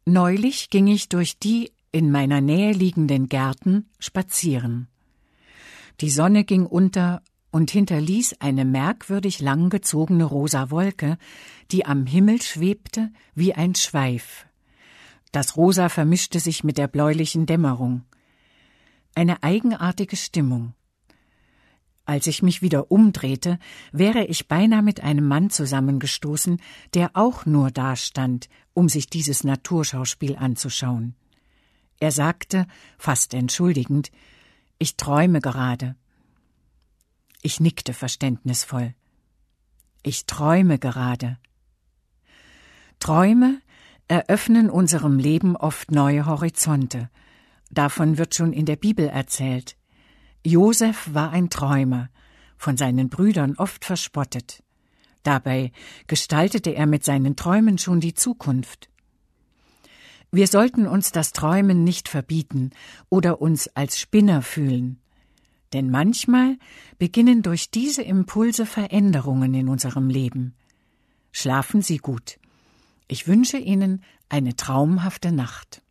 Neulich ging ich durch die in meiner Nähe liegenden Gärten spazieren. Die Sonne ging unter und hinterließ eine merkwürdig langgezogene rosa Wolke, die am Himmel schwebte wie ein Schweif. Das Rosa vermischte sich mit der bläulichen Dämmerung. Eine eigenartige Stimmung. Als ich mich wieder umdrehte, wäre ich beinahe mit einem Mann zusammengestoßen, der auch nur dastand, um sich dieses Naturschauspiel anzuschauen. Er sagte, fast entschuldigend, »Ich träume gerade.« Ich nickte verständnisvoll. »Ich träume gerade.« Träume eröffnen unserem Leben oft neue Horizonte. Davon wird schon in der Bibel erzählt. Josef war ein Träumer, von seinen Brüdern oft verspottet. Dabei gestaltete er mit seinen Träumen schon die Zukunft. Wir sollten uns das Träumen nicht verbieten oder uns als Spinner fühlen. Denn manchmal beginnen durch diese Impulse Veränderungen in unserem Leben. Schlafen Sie gut. Ich wünsche Ihnen eine traumhafte Nacht.